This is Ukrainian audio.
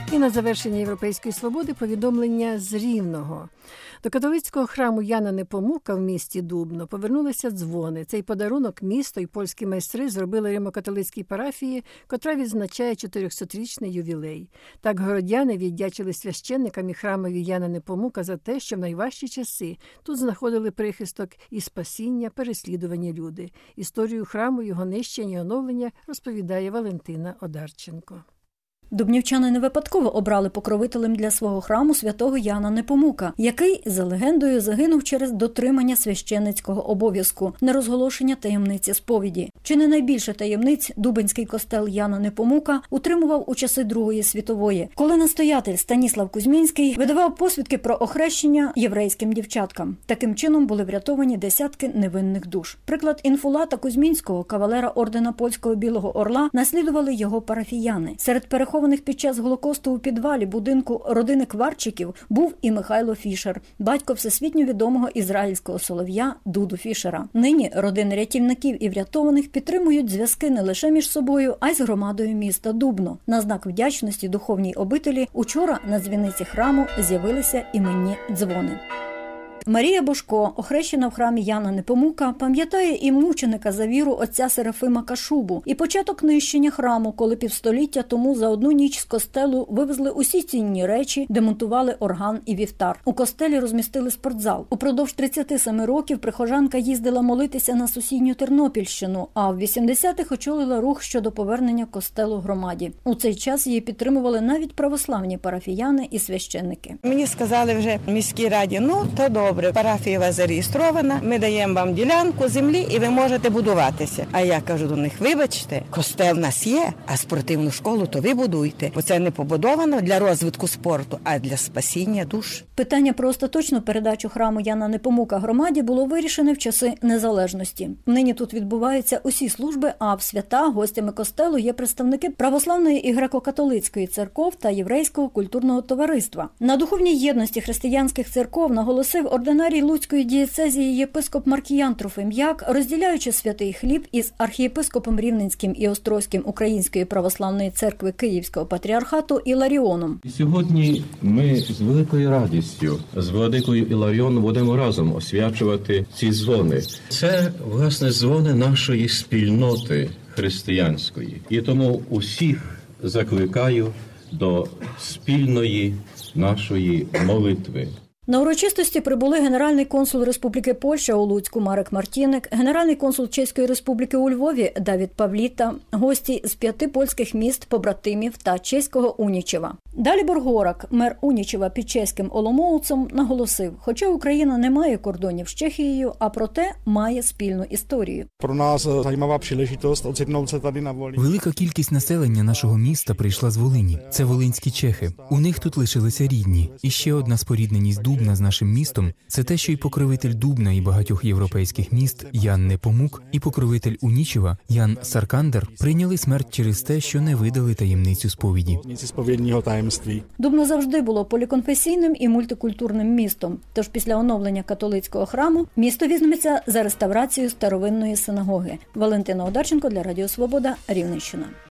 І на завершення «Європейської свободи» повідомлення з Рівного. До католицького храму Яна Непомука в місті Дубно повернулися дзвони. Цей подарунок місто і польські майстри зробили римо-католицькій парафії, котра відзначає 400-річний ювілей. Так городяни віддячили священникам і храмові Яна Непомука за те, що в найважчі часи тут знаходили прихисток і спасіння переслідувані люди. Історію храму, його нищення і оновлення розповідає Валентина Одарченко. Дубнівчани не випадково обрали покровителем для свого храму святого Яна Непомука, який, за легендою, загинув через дотримання священницького обов'язку, нерозголошення таємниці сповіді. Чи не найбільше таємниць Дубенський костел Яна Непомука утримував у часи Другої світової, коли настоятель Станіслав Кузьмінський видавав посвідки про охрещення єврейським дівчаткам. Таким чином були врятовані десятки невинних душ. Приклад Інфулата Кузьмінського, кавалера ордена Польського Білого Орла, наслідували його парафіяни. Серед перехованих під час Голокосту у підвалі будинку родини Кварчиків був і Михайло Фішер, батько всесвітньо відомого ізраїльського солов'я Дуду Фішера. Нині родини рятівників і врятованих підтримують зв'язки не лише між собою, а й з громадою міста Дубно. На знак вдячності духовній обителі учора на дзвіниці храму з'явилися іменні дзвони. Марія Божко, охрещена в храмі Яна Непомука, пам'ятає і мученика за віру отця Серафима Кашубу, і початок нищення храму, коли півстоліття тому за одну ніч з костелу вивезли усі цінні речі, демонтували орган і вівтар. У костелі розмістили спортзал. Упродовж 37 років прихожанка їздила молитися на сусідню Тернопільщину, а в 80-х очолила рух щодо повернення костелу громаді. У цей час її підтримували навіть православні парафіяни і священники. Мені сказали вже в міській раді, то добре, парафія у вас зареєстрована, ми даємо вам ділянку землі і ви можете будуватися. А я кажу до них, вибачте, костел в нас є, а спортивну школу то ви будуйте, бо це не побудовано для розвитку спорту, а для спасіння душ. Питання про остаточну передачу храму Яна Непомука громаді було вирішене в часи незалежності. Нині тут відбуваються усі служби, а в свята гостями костелу є представники православної і греко-католицької церков та єврейського культурного товариства. На духовній єдності християнських церков наголосив ординарій Луцької дієцезії єпископ Маркіян Трофим'як, розділяючи святий хліб із архієпископом Рівненським і Острозьким Української православної церкви Київського патріархату Іларіоном. Сьогодні ми з великою радістю з владикою Іларіоном будемо разом освячувати ці дзвони. Це, власне, дзвони нашої спільноти християнської. І тому усіх закликаю до спільної нашої молитви. На урочистості прибули генеральний консул Республіки Польща у Луцьку Марек Мартінек, генеральний консул Чеської Республіки у Львові Давід Павліта, гості з 5 польських міст побратимів та чеського Унічева. Далібор Горак, мер Унічева під чеським Оломоуцом, наголосив, хоча Україна не має кордонів з Чехією, а проте має спільну історію. Про нас займова příležitost ocitnout tady на волі. Велика кількість населення нашого міста прийшла з Волині. Це волинські чехи. У них тут лишилися рідні. І ще одна спорідненість Дубна з нашим містом – це те, що і покровитель Дубна і багатьох європейських міст Ян Непомук, і покровитель Унічева Ян Саркандер прийняли смерть через те, що не видали таємницю сповіді. Дубно завжди було поліконфесійним і мультикультурним містом. Тож після оновлення католицького храму місто візьметься за реставрацію старовинної синагоги. Валентина Одарченко для Радіо Свобода, Рівненщина.